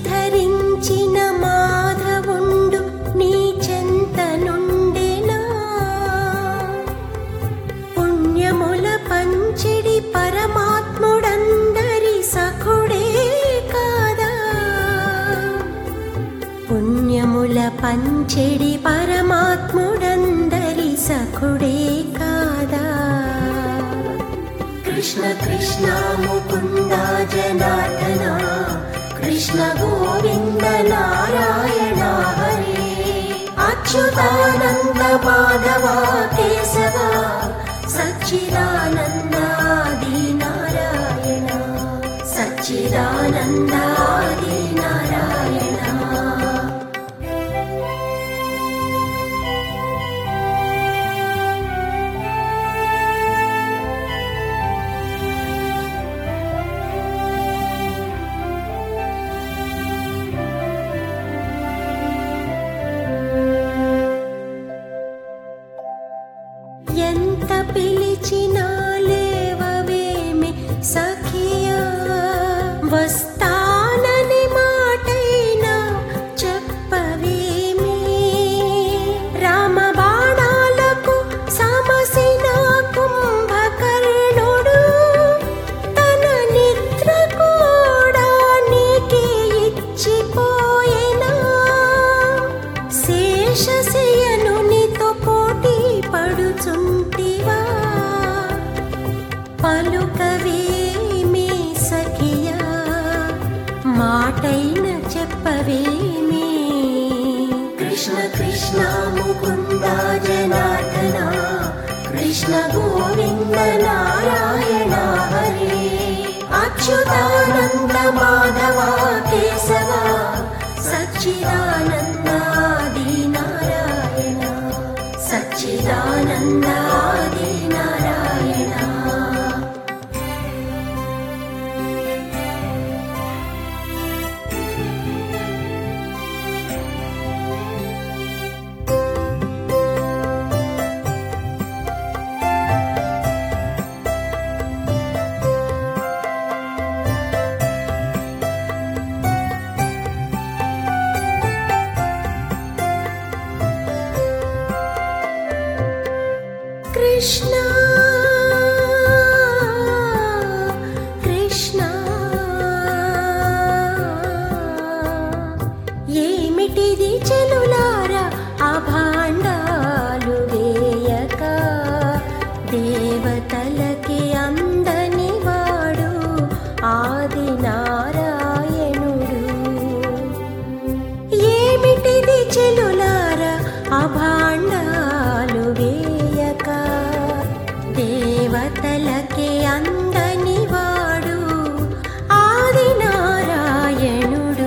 ధరించిన మాధవుండు నీ చెంత నుండెనా. పుణ్యముల పంచెడి పరమాత్ముడందరి సఖుడే కాదా. పుణ్యముల పంచెడి పరమాత్ముడందరి సఖుడే కాదా. కృష్ణ కృష్ణ ముకుంద జనార్దన, కృష్ణ గోవింద నారాయణ హరే. అచ్యుతానంద మాధవ కేశవ, సచ్చిదానంద ఆది నారాయణ, సచ్చిదానంద ఆది నారాయణ. ఎంత పిలిచినా లేవవేమి సఖియా, వస్తానని మాటైనా చెప్పవేమి. రామ బాణాలకు సమసిన కుంభకర్ణుడు, తన నిద్ర కూడా నీకే ఇచ్చిపోయేనా. శేషశయనునితో పోటీ పడుచుంటివా, పలుకవేమి సఖియా, మాటైన చెప్పవేమి. కృష్ణ కృష్ణ ముకుంద జనార్దన, కృష్ణ గోవింద నారాయణ హరే. అచ్యుతానంద మాధవ కేశవ, సచ్చిదానంద ఆది నారాయణ, సచ్చిదానంద ఆది నారాయణ. కృష్ణ కృష్ణ ఏమిటిది చెలులారా అభాండాలు వేయక. దేవతలకి అందని వాడు ఆది నారాయణుడు. ఏమిటిది చెలులారా అభాండాలు వేయక. దేవతలకి అందని వాడు ఆది నారాయణుడు.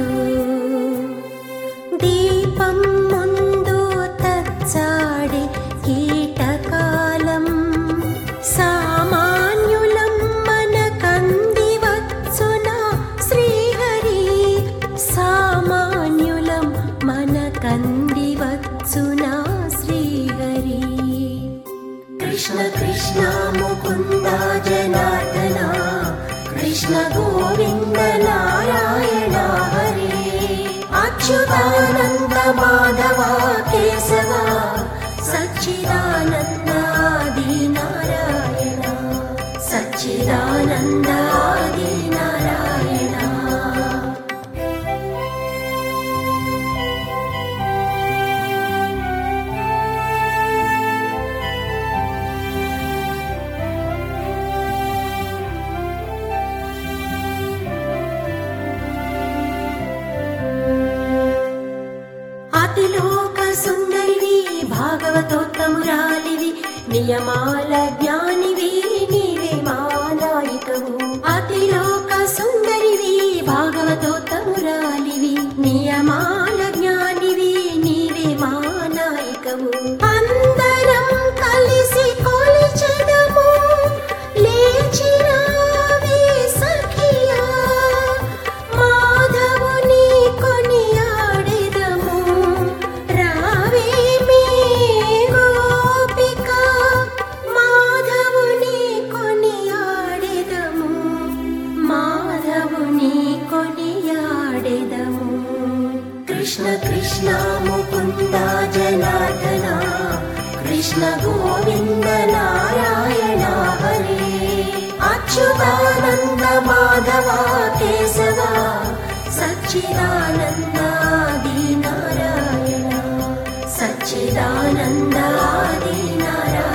దీపం ముందు తచ్చాడి కీటకాలం, సామాన్యులం మనకంది వచ్చున శ్రీహరి. సామాన్యులం మనకంది వచ్చున శ్రీహరి. కృష్ణ కృష్ణ ముకుంద జనార్దన, కృష్ణ గోవింద నారాయణ హరే. అచ్యుతానంద మాధవ కేశవ, సచ్చిదానంద ఆది నారాయణ, సచ్చిదానంద ఆది నారాయణ. అతిలోక సుందరివి భాగవతోత్తమురాలివి, నియమాల జ్ఞానివి నీవే మా నాయికవు. అతిలోక సుందరివి భాగవతోత్తమురాలివి, నియమాల జ్ఞానివి నీవే మా నాయికవు. అందరం కలిసి కొలిచెదము, లేచిరావే సఖియా, మాధవుని కొనియాడెదము. రావే మే గోపిక, మాధవుని కొనియాడెదము, మాధవుని కొనియాడెదము. కృష్ణ గోవింద నారాయణ హరే అచ్యుతానంద మాధవ కేశవ సచ్చిదానంద ఆది నారాయణ సచ్చిదానంద ఆది నారాయణ